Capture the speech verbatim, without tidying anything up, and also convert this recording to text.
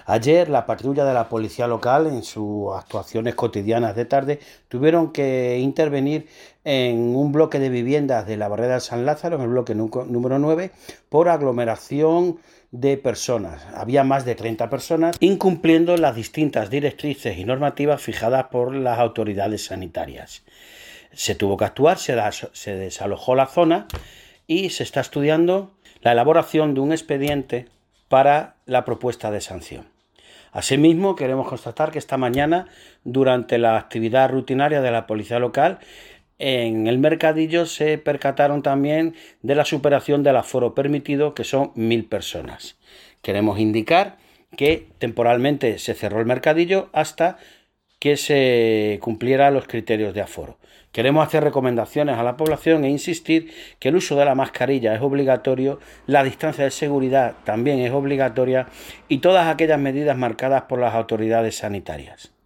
Ayer la patrulla de la policía local, en sus actuaciones cotidianas de tarde, tuvieron que intervenir en un bloque de viviendas de la Barrera de San Lázaro, en el bloque número nueve, por aglomeración de personas. Había más de treinta personas incumpliendo las distintas directrices y normativas fijadas por las autoridades sanitarias. Se tuvo que actuar, se, da, se desalojó la zona y se está estudiando la elaboración de un expediente para la propuesta de sanción. Asimismo, queremos constatar que esta mañana, durante la actividad rutinaria de la policía local, en el mercadillo se percataron también de la superación del aforo permitido, que son mil personas. Queremos indicar que temporalmente se cerró el mercadillo hasta que se cumplieran los criterios de aforo. Queremos hacer recomendaciones a la población e insistir que el uso de la mascarilla es obligatorio, la distancia de seguridad también es obligatoria y todas aquellas medidas marcadas por las autoridades sanitarias.